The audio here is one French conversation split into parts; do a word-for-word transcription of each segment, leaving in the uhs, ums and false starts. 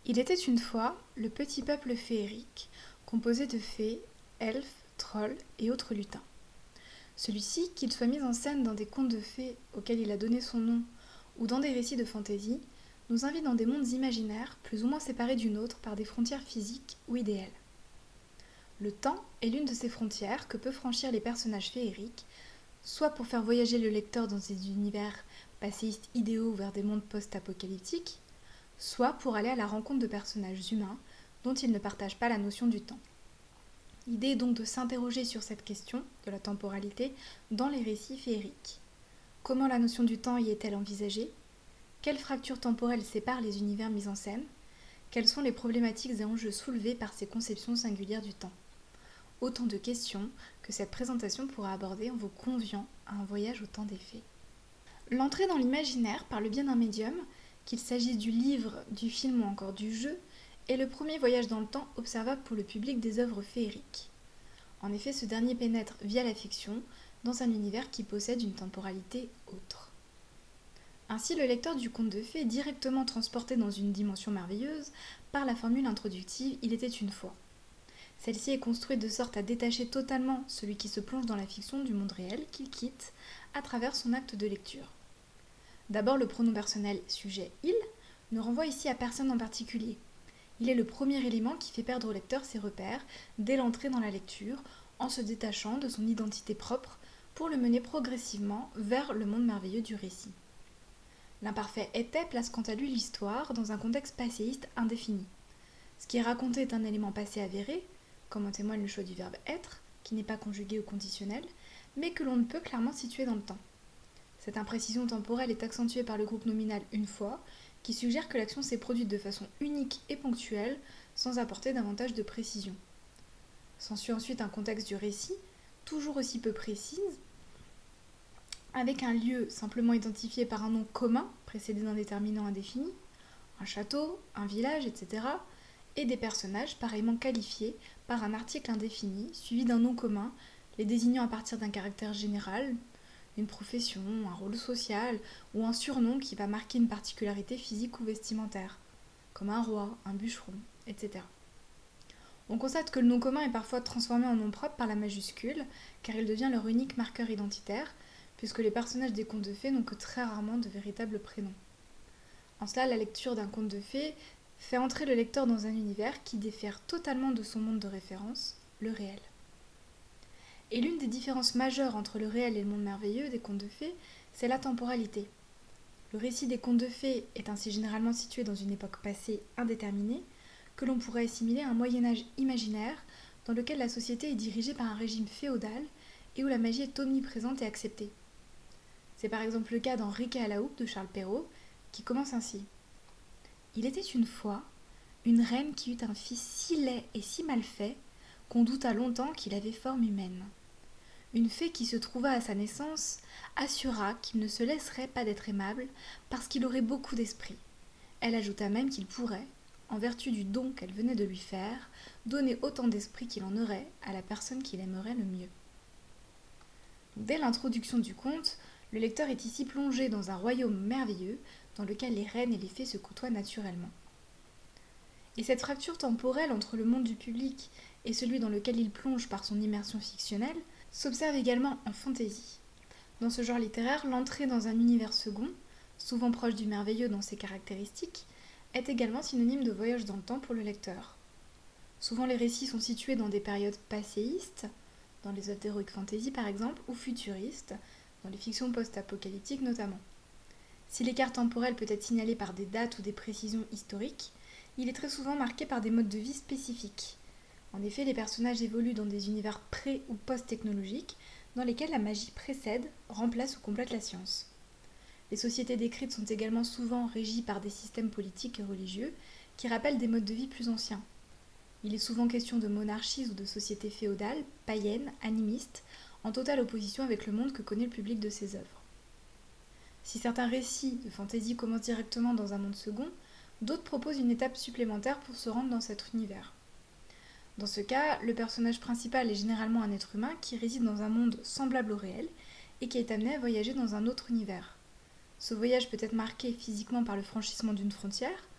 Il était une fois le petit peuple féerique, composé de fées, elfes, trolls et autres lutins. Celui-ci, qu'il soit mis en scène dans des contes de fées auxquels il a donné son nom, ou dans des récits de fantaisie, nous invite dans des mondes imaginaires plus ou moins séparés d'une autre par des frontières physiques ou idéales. Le temps est l'une de ces frontières que peuvent franchir les personnages féeriques, soit pour faire voyager le lecteur dans des univers passéistes idéaux vers des mondes post-apocalyptiques, soit pour aller à la rencontre de personnages humains dont ils ne partagent pas la notion du temps. L'idée est donc de s'interroger sur cette question de la temporalité dans les récits féeriques. Comment la notion du temps y est-elle envisagée ? Quelles fractures temporelles séparent les univers mis en scène ? Quelles sont les problématiques et enjeux soulevés par ces conceptions singulières du temps ? Autant de questions que cette présentation pourra aborder en vous conviant à un voyage au temps des fées. L'entrée dans l'imaginaire par le biais d'un médium, qu'il s'agisse du livre, du film ou encore du jeu, est le premier voyage dans le temps observable pour le public des œuvres féeriques. En effet, ce dernier pénètre via la fiction dans un univers qui possède une temporalité autre. Ainsi, le lecteur du conte de fées est directement transporté dans une dimension merveilleuse par la formule introductive « Il était une fois ». Celle-ci est construite de sorte à détacher totalement celui qui se plonge dans la fiction du monde réel qu'il quitte à travers son acte de lecture. D'abord, le pronom personnel sujet « il » ne renvoie ici à personne en particulier. Il est le premier élément qui fait perdre au lecteur ses repères dès l'entrée dans la lecture, en se détachant de son identité propre pour le mener progressivement vers le monde merveilleux du récit. L'imparfait était place quant à lui l'histoire dans un contexte passéiste indéfini. Ce qui est raconté est un élément passé avéré, comme en témoigne le choix du verbe être, qui n'est pas conjugué au conditionnel, mais que l'on ne peut clairement situer dans le temps. Cette imprécision temporelle est accentuée par le groupe nominal « une fois », qui suggère que l'action s'est produite de façon unique et ponctuelle, sans apporter davantage de précision. S'ensuit ensuite un contexte du récit, toujours aussi peu précis, avec un lieu simplement identifié par un nom commun, précédé d'un déterminant indéfini, un château, un village, et cetera, et des personnages pareillement qualifiés par un article indéfini, suivi d'un nom commun, les désignant à partir d'un caractère général, une profession, un rôle social ou un surnom qui va marquer une particularité physique ou vestimentaire, comme un roi, un bûcheron, et cetera. On constate que le nom commun est parfois transformé en nom propre par la majuscule, car il devient leur unique marqueur identitaire, puisque les personnages des contes de fées n'ont que très rarement de véritables prénoms. En cela, la lecture d'un conte de fées fait entrer le lecteur dans un univers qui diffère totalement de son monde de référence, le réel. Et l'une des différences majeures entre le réel et le monde merveilleux des contes de fées, c'est la temporalité. Le récit des contes de fées est ainsi généralement situé dans une époque passée indéterminée, que l'on pourrait assimiler à un Moyen-Âge imaginaire dans lequel la société est dirigée par un régime féodal et où la magie est omniprésente et acceptée. C'est par exemple le cas dans Riquet à la houppe de Charles Perrault, qui commence ainsi. Il était une fois une reine qui eut un fils si laid et si mal fait qu'on douta longtemps qu'il avait forme humaine. Une fée qui se trouva à sa naissance assura qu'il ne se laisserait pas d'être aimable parce qu'il aurait beaucoup d'esprit. Elle ajouta même qu'il pourrait, en vertu du don qu'elle venait de lui faire, donner autant d'esprit qu'il en aurait à la personne qu'il aimerait le mieux. Dès l'introduction du conte, le lecteur est ici plongé dans un royaume merveilleux dans lequel les reines et les fées se côtoient naturellement. Et cette fracture temporelle entre le monde du public et celui dans lequel il plonge par son immersion fictionnelle s'observe également en fantaisie. Dans ce genre littéraire, l'entrée dans un univers second, souvent proche du merveilleux dans ses caractéristiques, est également synonyme de voyage dans le temps pour le lecteur. Souvent les récits sont situés dans des périodes passéistes, dans les œuvres d'heroic fantasy par exemple, ou futuristes, dans les fictions post-apocalyptiques notamment. Si l'écart temporel peut être signalé par des dates ou des précisions historiques, il est très souvent marqué par des modes de vie spécifiques. En effet, les personnages évoluent dans des univers pré- ou post-technologiques dans lesquels la magie précède, remplace ou complète la science. Les sociétés décrites sont également souvent régies par des systèmes politiques et religieux qui rappellent des modes de vie plus anciens. Il est souvent question de monarchies ou de sociétés féodales, païennes, animistes, en totale opposition avec le monde que connaît le public de ces œuvres. Si certains récits de fantaisie commencent directement dans un monde second, d'autres proposent une étape supplémentaire pour se rendre dans cet univers. Dans ce cas, le personnage principal est généralement un être humain qui réside dans un monde semblable au réel et qui est amené à voyager dans un autre univers. Ce voyage peut être marqué physiquement par le franchissement d'une frontière,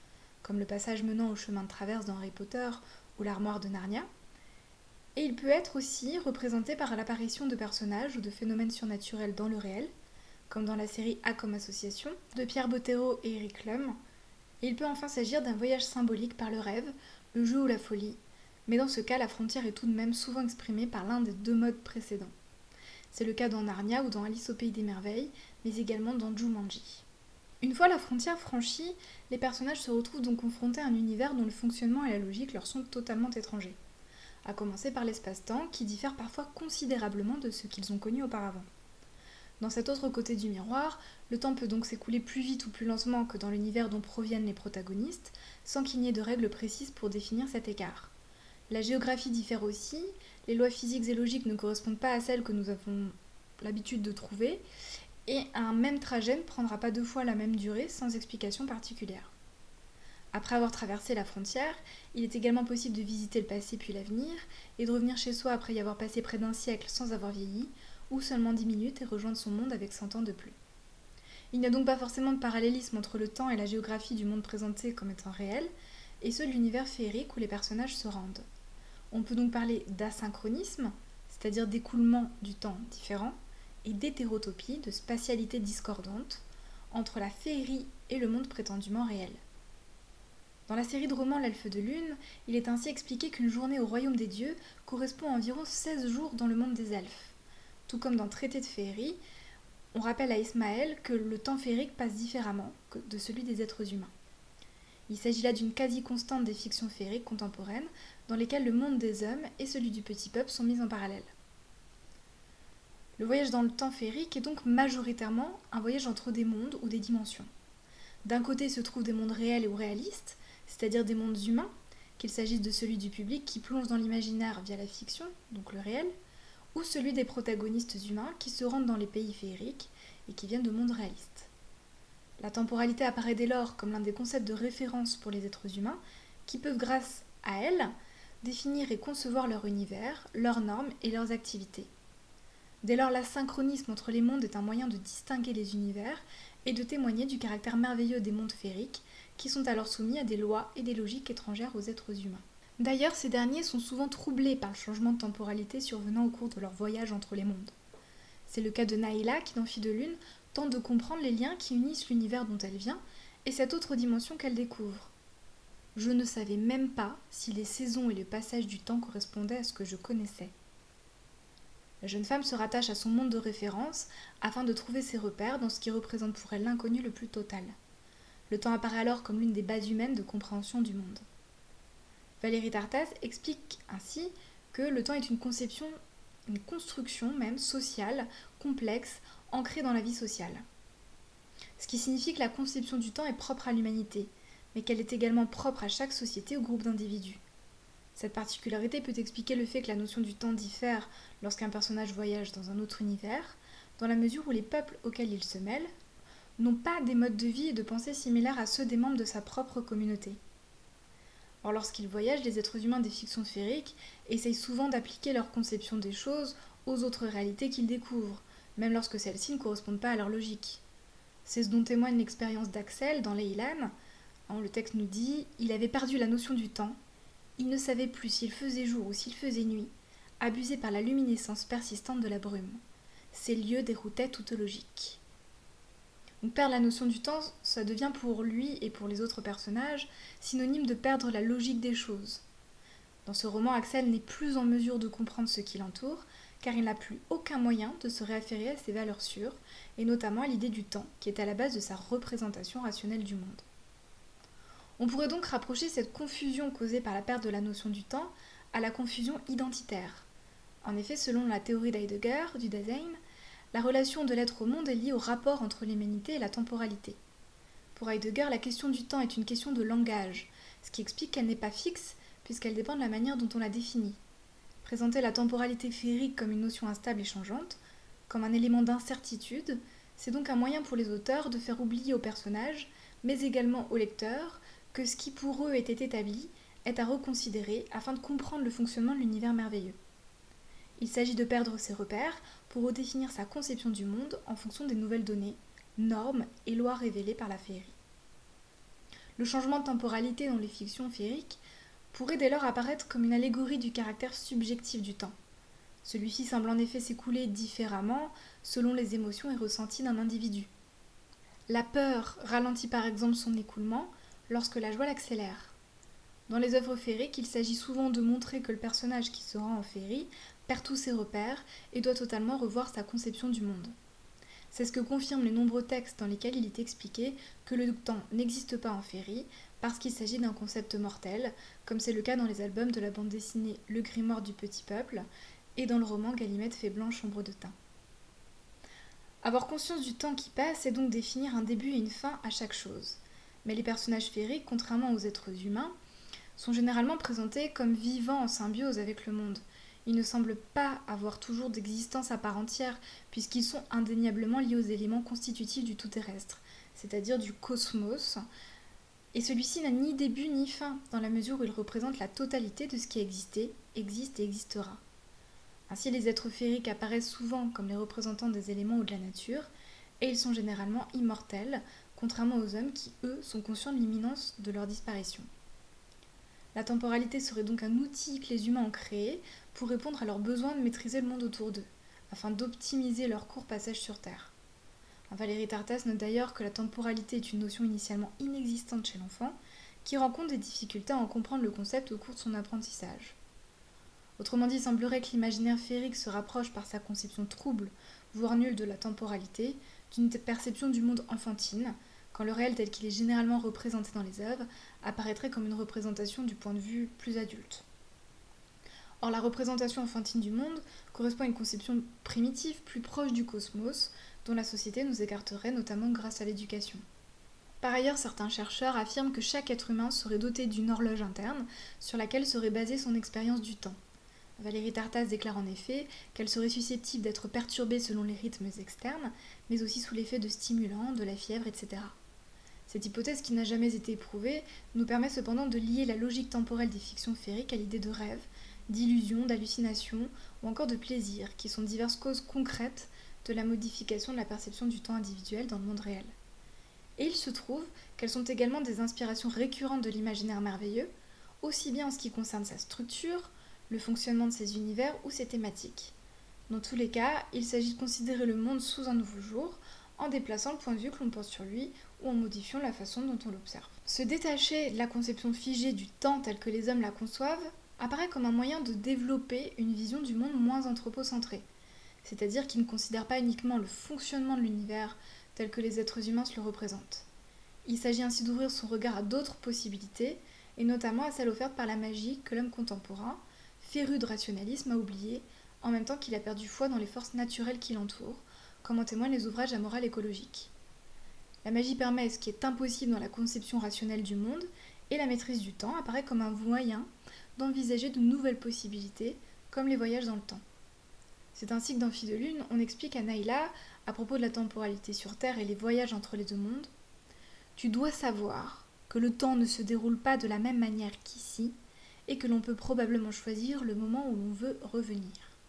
comme le passage menant au chemin de traverse dans Harry Potter ou l'armoire de Narnia. Et il peut être aussi représenté par l'apparition de personnages ou de phénomènes surnaturels dans le réel, comme dans la série A comme association, de Pierre Bottero et Eric Lum. Et il peut enfin s'agir d'un voyage symbolique par le rêve, le jeu ou la folie, mais dans ce cas, la frontière est tout de même souvent exprimée par l'un des deux modes précédents. C'est le cas dans Narnia ou dans Alice au Pays des Merveilles, mais également dans Jumanji. Une fois la frontière franchie, les personnages se retrouvent donc confrontés à un univers dont le fonctionnement et la logique leur sont totalement étrangers. À commencer par l'espace-temps, qui diffère parfois considérablement de ce qu'ils ont connu auparavant. Dans cet autre côté du miroir, le temps peut donc s'écouler plus vite ou plus lentement que dans l'univers dont proviennent les protagonistes, sans qu'il n'y ait de règles précises pour définir cet écart. La géographie diffère aussi, les lois physiques et logiques ne correspondent pas à celles que nous avons l'habitude de trouver, et un même trajet ne prendra pas deux fois la même durée sans explication particulière. Après avoir traversé la frontière, il est également possible de visiter le passé puis l'avenir, et de revenir chez soi après y avoir passé près d'un siècle sans avoir vieilli, ou seulement dix minutes et rejoindre son monde avec cent ans de plus. Il n'y a donc pas forcément de parallélisme entre le temps et la géographie du monde présenté comme étant réel, et ceux de l'univers féerique où les personnages se rendent. On peut donc parler d'asynchronisme, c'est-à-dire d'écoulement du temps différent, et d'hétérotopie, de spatialité discordante, entre la féerie et le monde prétendument réel. Dans la série de romans L'Elfe de Lune, il est ainsi expliqué qu'une journée au royaume des dieux correspond à environ seize jours dans le monde des elfes. Tout comme dans Traité de féerie, on rappelle à Ismaël que le temps féerique passe différemment que de celui des êtres humains. Il s'agit là d'une quasi-constante des fictions féeriques contemporaines, dans lesquelles le monde des hommes et celui du petit peuple sont mis en parallèle. Le voyage dans le temps féerique est donc majoritairement un voyage entre des mondes ou des dimensions. D'un côté se trouvent des mondes réels ou réalistes, c'est-à-dire des mondes humains, qu'il s'agisse de celui du public qui plonge dans l'imaginaire via la fiction, donc le réel, ou celui des protagonistes humains qui se rendent dans les pays féeriques et qui viennent de mondes réalistes. La temporalité apparaît dès lors comme l'un des concepts de référence pour les êtres humains qui peuvent, grâce à elle, définir et concevoir leur univers, leurs normes et leurs activités. Dès lors, l'asynchronisme entre les mondes est un moyen de distinguer les univers et de témoigner du caractère merveilleux des mondes féeriques qui sont alors soumis à des lois et des logiques étrangères aux êtres humains. D'ailleurs, ces derniers sont souvent troublés par le changement de temporalité survenant au cours de leur voyage entre les mondes. C'est le cas de Naïla qui, dans Fille de Lune, tente de comprendre les liens qui unissent l'univers dont elle vient et cette autre dimension qu'elle découvre. Je ne savais même pas si les saisons et le passage du temps correspondaient à ce que je connaissais. La jeune femme se rattache à son monde de référence afin de trouver ses repères dans ce qui représente pour elle l'inconnu le plus total. Le temps apparaît alors comme l'une des bases humaines de compréhension du monde. Valérie Dartas explique ainsi que le temps est une conception, une construction même sociale, complexe, ancrée dans la vie sociale. Ce qui signifie que la conception du temps est propre à l'humanité, mais qu'elle est également propre à chaque société ou groupe d'individus. Cette particularité peut expliquer le fait que la notion du temps diffère lorsqu'un personnage voyage dans un autre univers, dans la mesure où les peuples auxquels il se mêle n'ont pas des modes de vie et de pensée similaires à ceux des membres de sa propre communauté. Or, lorsqu'ils voyagent, les êtres humains des fictions féeriques essayent souvent d'appliquer leur conception des choses aux autres réalités qu'ils découvrent, même lorsque celles-ci ne correspondent pas à leur logique. C'est ce dont témoigne l'expérience d'Axel dans Leylan. Le texte nous dit « Il avait perdu la notion du temps. Il ne savait plus s'il faisait jour ou s'il faisait nuit, abusé par la luminescence persistante de la brume. Ces lieux déroutaient toute logique. » Donc perdre la notion du temps, ça devient pour lui et pour les autres personnages synonyme de perdre la logique des choses. Dans ce roman, Axel n'est plus en mesure de comprendre ce qui l'entoure, car il n'a plus aucun moyen de se référer à ses valeurs sûres, et notamment à l'idée du temps, qui est à la base de sa représentation rationnelle du monde. On pourrait donc rapprocher cette confusion causée par la perte de la notion du temps à la confusion identitaire. En effet, selon la théorie d'Heidegger, du Dasein, la relation de l'être au monde est liée au rapport entre l'humanité et la temporalité. Pour Heidegger, la question du temps est une question de langage, ce qui explique qu'elle n'est pas fixe, puisqu'elle dépend de la manière dont on la définit. Présenter la temporalité féerique comme une notion instable et changeante, comme un élément d'incertitude, c'est donc un moyen pour les auteurs de faire oublier aux personnages, mais également aux lecteurs, que ce qui pour eux était établi est à reconsidérer afin de comprendre le fonctionnement de l'univers merveilleux. Il s'agit de perdre ses repères pour redéfinir sa conception du monde en fonction des nouvelles données, normes et lois révélées par la féerie. Le changement de temporalité dans les fictions féeriques pourrait dès lors apparaître comme une allégorie du caractère subjectif du temps. Celui-ci semble en effet s'écouler différemment selon les émotions et ressentis d'un individu. La peur ralentit par exemple son écoulement lorsque la joie l'accélère. Dans les œuvres féeriques, il s'agit souvent de montrer que le personnage qui se rend en féerie perd tous ses repères et doit totalement revoir sa conception du monde. C'est ce que confirment les nombreux textes dans lesquels il est expliqué que le temps n'existe pas en féerie parce qu'il s'agit d'un concept mortel, comme c'est le cas dans les albums de la bande dessinée Le Grimoire du Petit Peuple et dans le roman Galimède fait blanche ombre de teint. Avoir conscience du temps qui passe, c'est donc définir un début et une fin à chaque chose. Mais les personnages féeriques, contrairement aux êtres humains, sont généralement présentés comme vivant en symbiose avec le monde. Ils ne semblent pas avoir toujours d'existence à part entière, puisqu'ils sont indéniablement liés aux éléments constitutifs du tout terrestre, c'est-à-dire du cosmos, et celui-ci n'a ni début ni fin, dans la mesure où il représente la totalité de ce qui a existé, existe et existera. Ainsi, les êtres féeriques apparaissent souvent comme les représentants des éléments ou de la nature, et ils sont généralement immortels, contrairement aux hommes qui, eux, sont conscients de l'imminence de leur disparition. La temporalité serait donc un outil que les humains ont créé pour répondre à leur besoin de maîtriser le monde autour d'eux, afin d'optimiser leur court passage sur Terre. Valérie Tartas note d'ailleurs que la temporalité est une notion initialement inexistante chez l'enfant, qui rencontre des difficultés à en comprendre le concept au cours de son apprentissage. Autrement dit, il semblerait que l'imaginaire féerique se rapproche par sa conception trouble, voire nulle de la temporalité, d'une perception du monde enfantine, quand le réel tel qu'il est généralement représenté dans les œuvres apparaîtrait comme une représentation du point de vue plus adulte. Or, la représentation enfantine du monde correspond à une conception primitive plus proche du cosmos, dont la société nous écarterait notamment grâce à l'éducation. Par ailleurs, certains chercheurs affirment que chaque être humain serait doté d'une horloge interne sur laquelle serait basée son expérience du temps. Valérie Tartas déclare en effet qu'elle serait susceptible d'être perturbée selon les rythmes externes, mais aussi sous l'effet de stimulants, de la fièvre, et cetera. Cette hypothèse, qui n'a jamais été éprouvée, nous permet cependant de lier la logique temporelle des fictions féeriques à l'idée de rêve, d'illusion, d'hallucination ou encore de plaisir, qui sont diverses causes concrètes de la modification de la perception du temps individuel dans le monde réel. Et il se trouve qu'elles sont également des inspirations récurrentes de l'imaginaire merveilleux, aussi bien en ce qui concerne sa structure, le fonctionnement de ses univers ou ses thématiques. Dans tous les cas, il s'agit de considérer le monde sous un nouveau jour, en déplaçant le point de vue que l'on porte sur lui ou en modifiant la façon dont on l'observe. Se détacher de la conception figée du temps tel que les hommes la conçoivent apparaît comme un moyen de développer une vision du monde moins anthropocentrée, c'est-à-dire qui ne considère pas uniquement le fonctionnement de l'univers tel que les êtres humains se le représentent. Il s'agit ainsi d'ouvrir son regard à d'autres possibilités, et notamment à celles offertes par la magie que l'homme contemporain, féru de rationalisme, a oublié, en même temps qu'il a perdu foi dans les forces naturelles qui l'entourent, comme en témoignent les ouvrages à morale écologique. La magie permet ce qui est impossible dans la conception rationnelle du monde, et la maîtrise du temps apparaît comme un moyen d'envisager de nouvelles possibilités, comme les voyages dans le temps. C'est ainsi que dans Fille de Lune, on explique à Naïla, à propos de la temporalité sur Terre et les voyages entre les deux mondes, « Tu dois savoir que le temps ne se déroule pas de la même manière qu'ici, et que l'on peut probablement choisir le moment où l'on veut revenir.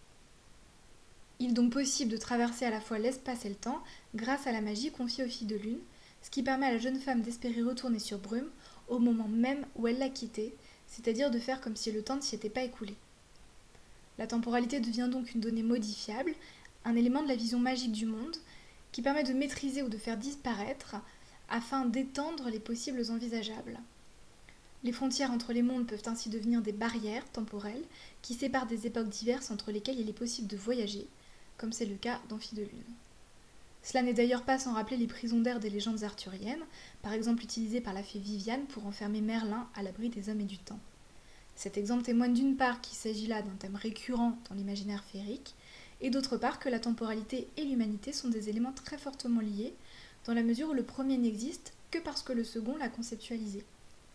Il est donc possible de traverser à la fois l'espace et le temps grâce à la magie confiée aux Filles de Lune, ce qui permet à la jeune femme d'espérer retourner sur Brume au moment même où elle l'a quitté, c'est-à-dire de faire comme si le temps ne s'y était pas écoulé. La temporalité devient donc une donnée modifiable, un élément de la vision magique du monde, qui permet de maîtriser ou de faire disparaître afin d'étendre les possibles envisageables. Les frontières entre les mondes peuvent ainsi devenir des barrières temporelles qui séparent des époques diverses entre lesquelles il est possible de voyager, comme c'est le cas dans Fille de Lune. Cela n'est d'ailleurs pas sans rappeler les prisons d'air des légendes arthuriennes, par exemple utilisées par la fée Viviane pour enfermer Merlin à l'abri des hommes et du temps. Cet exemple témoigne d'une part qu'il s'agit là d'un thème récurrent dans l'imaginaire féerique, et d'autre part que la temporalité et l'humanité sont des éléments très fortement liés, dans la mesure où le premier n'existe que parce que le second l'a conceptualisé.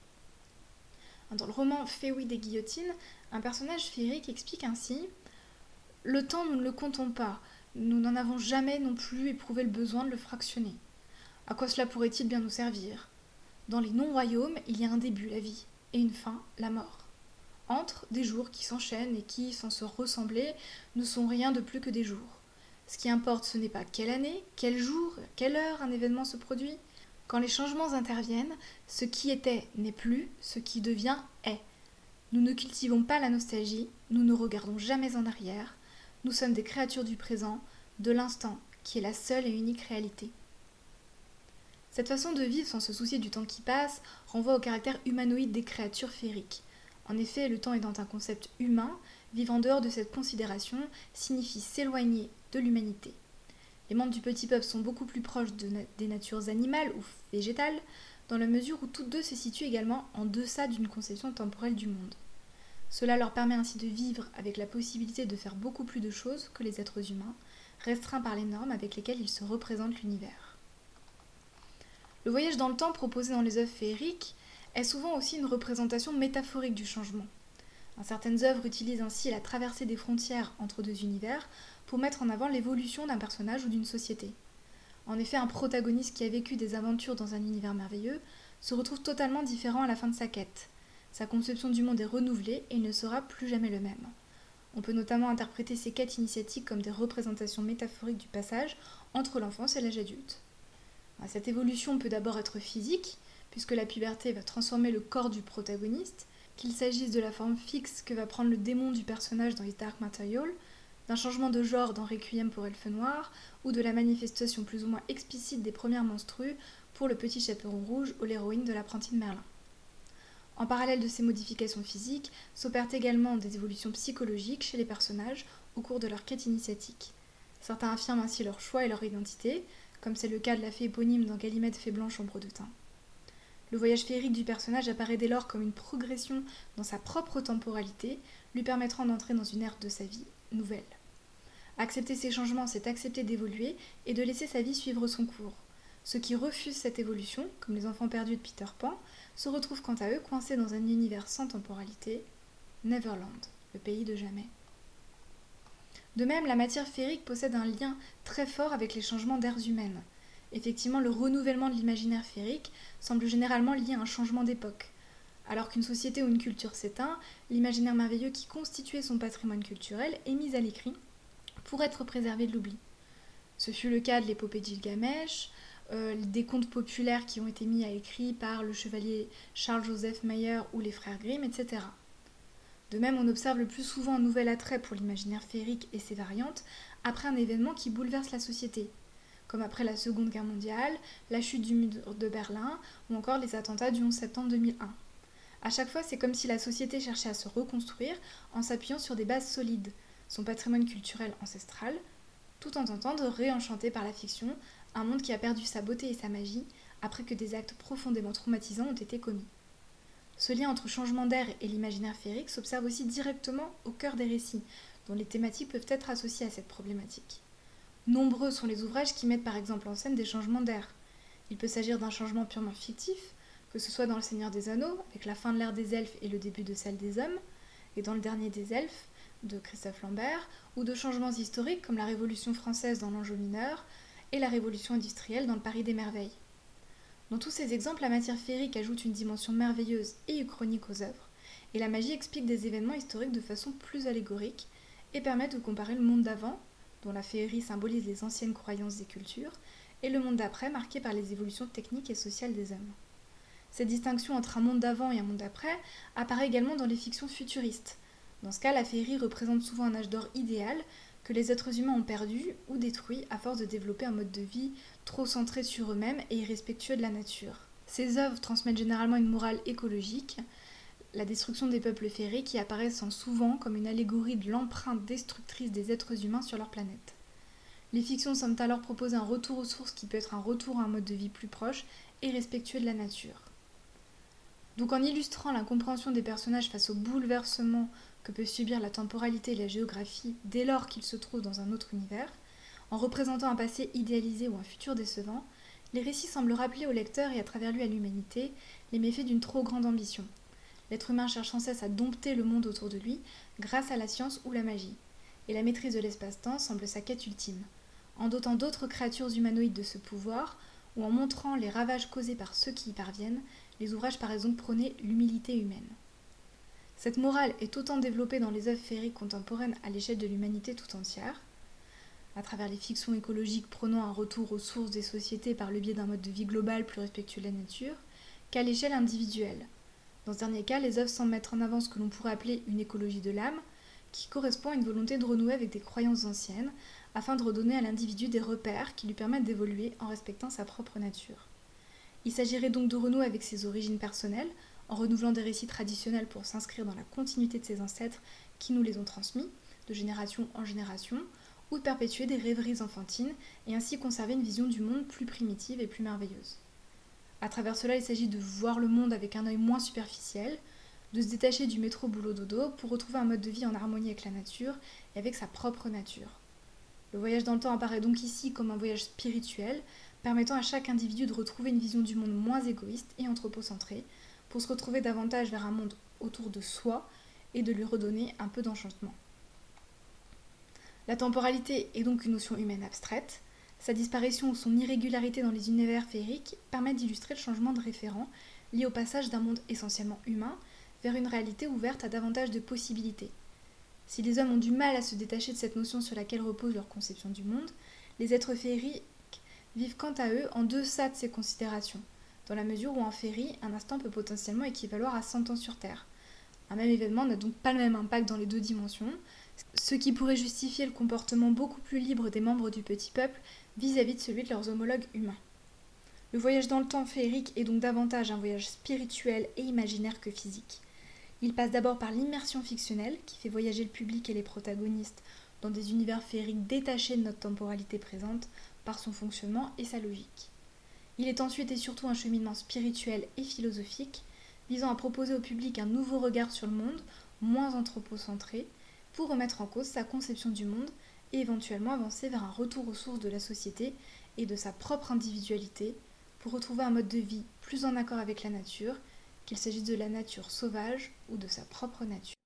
Dans le roman Féerie des Guillotines, un personnage féerique explique ainsi « Le temps, nous ne le comptons pas, nous n'en avons jamais non plus éprouvé le besoin de le fractionner. À quoi cela pourrait-il bien nous servir ? Dans les non-royaumes, il y a un début, la vie, et une fin, la mort. Entre des jours qui s'enchaînent et qui, sans se ressembler, ne sont rien de plus que des jours. Ce qui importe, ce n'est pas quelle année, quel jour, quelle heure un événement se produit, Quand les changements interviennent, ce qui était n'est plus, ce qui devient est. Nous ne cultivons pas la nostalgie, nous ne regardons jamais en arrière, nous sommes des créatures du présent, de l'instant, qui est la seule et unique réalité. Cette façon de vivre sans se soucier du temps qui passe renvoie au caractère humanoïde des créatures féeriques. En effet, le temps étant un concept humain, vivre en dehors de cette considération signifie s'éloigner de l'humanité. Les membres du petit peuple sont beaucoup plus proches de na- des natures animales ou végétales, dans la mesure où toutes deux se situent également en deçà d'une conception temporelle du monde. Cela leur permet ainsi de vivre avec la possibilité de faire beaucoup plus de choses que les êtres humains, restreints par les normes avec lesquelles ils se représentent l'univers. Le voyage dans le temps proposé dans les œuvres féeriques est souvent aussi une représentation métaphorique du changement. Certaines œuvres utilisent ainsi la traversée des frontières entre deux univers pour mettre en avant l'évolution d'un personnage ou d'une société. En effet, un protagoniste qui a vécu des aventures dans un univers merveilleux se retrouve totalement différent à la fin de sa quête. Sa conception du monde est renouvelée et il ne sera plus jamais le même. On peut notamment interpréter ces quêtes initiatiques comme des représentations métaphoriques du passage entre l'enfance et l'âge adulte. Cette évolution peut d'abord être physique, puisque la puberté va transformer le corps du protagoniste, qu'il s'agisse de la forme fixe que va prendre le démon du personnage dans His Dark Material, d'un changement de genre dans Requiem pour Elfe Noire, ou de la manifestation plus ou moins explicite des premières menstrues pour le petit chaperon rouge ou l'héroïne de l'apprenti de Merlin. En parallèle de ces modifications physiques, s'opèrent également des évolutions psychologiques chez les personnages au cours de leur quête initiatique. Certains affirment ainsi leur choix et leur identité, comme c'est le cas de la fée éponyme dans Galimède Fée Blanche Ombre de Thym. Le voyage féerique du personnage apparaît dès lors comme une progression dans sa propre temporalité, lui permettant d'entrer dans une ère de sa vie nouvelle. Accepter ces changements, c'est accepter d'évoluer et de laisser sa vie suivre son cours. Ceux qui refusent cette évolution, comme les enfants perdus de Peter Pan, se retrouvent quant à eux coincés dans un univers sans temporalité, Neverland, le pays de jamais. De même, la matière féerique possède un lien très fort avec les changements d'ères humaines. Effectivement, le renouvellement de l'imaginaire féerique semble généralement lié à un changement d'époque. Alors qu'une société ou une culture s'éteint, l'imaginaire merveilleux qui constituait son patrimoine culturel est mis à l'écrit pour être préservé de l'oubli. Ce fut le cas de l'épopée de Gilgamesh, euh, des contes populaires qui ont été mis à écrit par le chevalier Charles-Joseph Mayer ou les frères Grimm, et cetera. De même, on observe le plus souvent un nouvel attrait pour l'imaginaire féerique et ses variantes après un événement qui bouleverse la société, comme après la Seconde Guerre mondiale, la chute du mur de Berlin ou encore les attentats du onze septembre deux mille un. À chaque fois, c'est comme si la société cherchait à se reconstruire en s'appuyant sur des bases solides, son patrimoine culturel ancestral, tout en tentant de réenchanter par la fiction un monde qui a perdu sa beauté et sa magie après que des actes profondément traumatisants ont été commis. Ce lien entre changement d'ère et l'imaginaire féerique s'observe aussi directement au cœur des récits, dont les thématiques peuvent être associées à cette problématique. Nombreux sont les ouvrages qui mettent par exemple en scène des changements d'ère. Il peut s'agir d'un changement purement fictif, que ce soit dans Le Seigneur des Anneaux, avec la fin de l'ère des elfes et le début de celle des hommes, et dans Le Dernier des elfes, de Christophe Lambert, ou de changements historiques comme la Révolution française dans l'Anjou mineur et la Révolution industrielle dans le Paris des merveilles. Dans tous ces exemples, la matière féerique ajoute une dimension merveilleuse et uchronique aux œuvres, et la magie explique des événements historiques de façon plus allégorique et permet de comparer le monde d'avant, dont la féerie symbolise les anciennes croyances et cultures, et le monde d'après marqué par les évolutions techniques et sociales des hommes. Cette distinction entre un monde d'avant et un monde d'après apparaît également dans les fictions futuristes. Dans ce cas, la féerie représente souvent un âge d'or idéal que les êtres humains ont perdu ou détruit à force de développer un mode de vie trop centré sur eux-mêmes et irrespectueux de la nature. Ces œuvres transmettent généralement une morale écologique, la destruction des peuples féeriques qui apparaissent souvent comme une allégorie de l'empreinte destructrice des êtres humains sur leur planète. Les fictions semblent alors proposer un retour aux sources qui peut être un retour à un mode de vie plus proche et respectueux de la nature. Donc en illustrant l'incompréhension des personnages face au bouleversement que peut subir la temporalité et la géographie dès lors qu'ils se trouvent dans un autre univers, en représentant un passé idéalisé ou un futur décevant, les récits semblent rappeler au lecteur et à travers lui à l'humanité les méfaits d'une trop grande ambition. L'être humain cherche sans cesse à dompter le monde autour de lui grâce à la science ou la magie, et la maîtrise de l'espace-temps semble sa quête ultime. En dotant d'autres créatures humanoïdes de ce pouvoir, ou en montrant les ravages causés par ceux qui y parviennent, les ouvrages paraissent donc prôner l'humilité humaine. Cette morale est autant développée dans les œuvres féeriques contemporaines à l'échelle de l'humanité tout entière. à travers les fictions écologiques prônant un retour aux sources des sociétés par le biais d'un mode de vie global plus respectueux de la nature, qu'à l'échelle individuelle. Dans ce dernier cas, les œuvres semblent mettre en avant ce que l'on pourrait appeler une écologie de l'âme, qui correspond à une volonté de renouer avec des croyances anciennes, afin de redonner à l'individu des repères qui lui permettent d'évoluer en respectant sa propre nature. Il s'agirait donc de renouer avec ses origines personnelles, en renouvelant des récits traditionnels pour s'inscrire dans la continuité de ses ancêtres qui nous les ont transmis, de génération en génération, ou de perpétuer des rêveries enfantines et ainsi conserver une vision du monde plus primitive et plus merveilleuse. À travers cela, il s'agit de voir le monde avec un œil moins superficiel, de se détacher du métro boulot dodo pour retrouver un mode de vie en harmonie avec la nature et avec sa propre nature. Le voyage dans le temps apparaît donc ici comme un voyage spirituel, permettant à chaque individu de retrouver une vision du monde moins égoïste et anthropocentrée, pour se retrouver davantage vers un monde autour de soi et de lui redonner un peu d'enchantement. La temporalité est donc une notion humaine abstraite. Sa disparition ou son irrégularité dans les univers féeriques permettent d'illustrer le changement de référent lié au passage d'un monde essentiellement humain vers une réalité ouverte à davantage de possibilités. Si les hommes ont du mal à se détacher de cette notion sur laquelle repose leur conception du monde, les êtres féeriques vivent quant à eux en deçà de ces considérations, dans la mesure où en féerie, un instant peut potentiellement équivaloir à cent ans sur Terre. Un même événement n'a donc pas le même impact dans les deux dimensions, ce qui pourrait justifier le comportement beaucoup plus libre des membres du petit peuple vis-à-vis de celui de leurs homologues humains. Le voyage dans le temps féerique est donc davantage un voyage spirituel et imaginaire que physique. Il passe d'abord par l'immersion fictionnelle, qui fait voyager le public et les protagonistes dans des univers féeriques détachés de notre temporalité présente par son fonctionnement et sa logique. Il est ensuite et surtout un cheminement spirituel et philosophique, visant à proposer au public un nouveau regard sur le monde, moins anthropocentré, pour remettre en cause sa conception du monde et éventuellement avancer vers un retour aux sources de la société et de sa propre individualité, pour retrouver un mode de vie plus en accord avec la nature, qu'il s'agisse de la nature sauvage ou de sa propre nature.